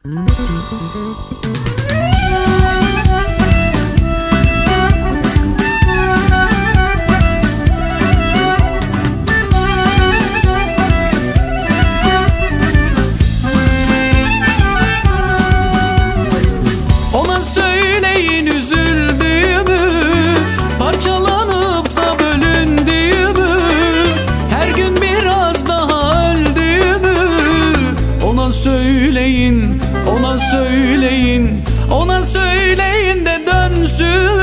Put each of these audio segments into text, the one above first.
Ona söyleyin üzüldüğümü, parçalanıp da bölündüğümü, her gün biraz daha öldüğümü. Ona söyleyin, ona söyleyin, ona söyleyin de dönsün.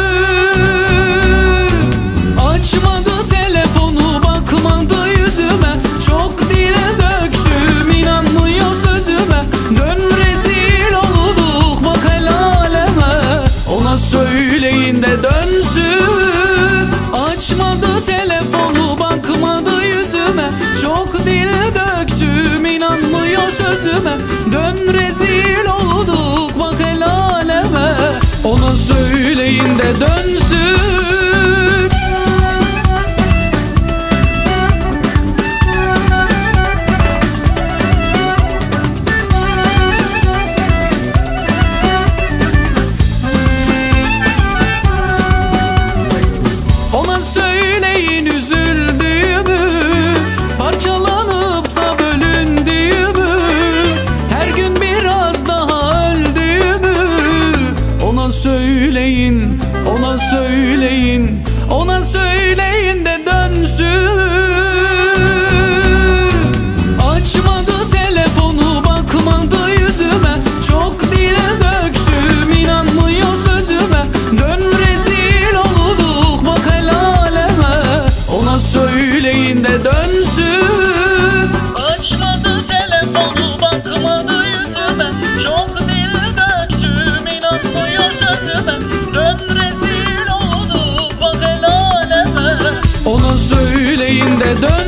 Açmadı telefonu, bakmadı yüzüme, çok dile döktüm, inanmıyor sözüme. Dön rezil olduk bak el aleme, ona söyleyin de dönsün. Açmadı telefonu, bakmadı yüzüme, çok dile döktüm, inanmıyor sözüme. Dön rezil olduk bak el aleme, ona söyleyin de dönsün. Ona söyleyin üzüldüğümü, parçalanıp da bölündüğümü, her gün biraz daha öldüğümü. Ona söyleyin, ona söyleyin, ona söyleyin de dönsün. Açmadı telefonu, bakmadı yüzüme, çok dile döktüm, inanmıyor sözüme. Dön rezil olduk bak el aleme, ona söyleyin de dönsün. Açmadı telefonu, bakmadı yüzüme, çok dile döktüm, inanmıyor sözüme. Dön rezil olduk bak el aleme, ona söyleyin de dönsün.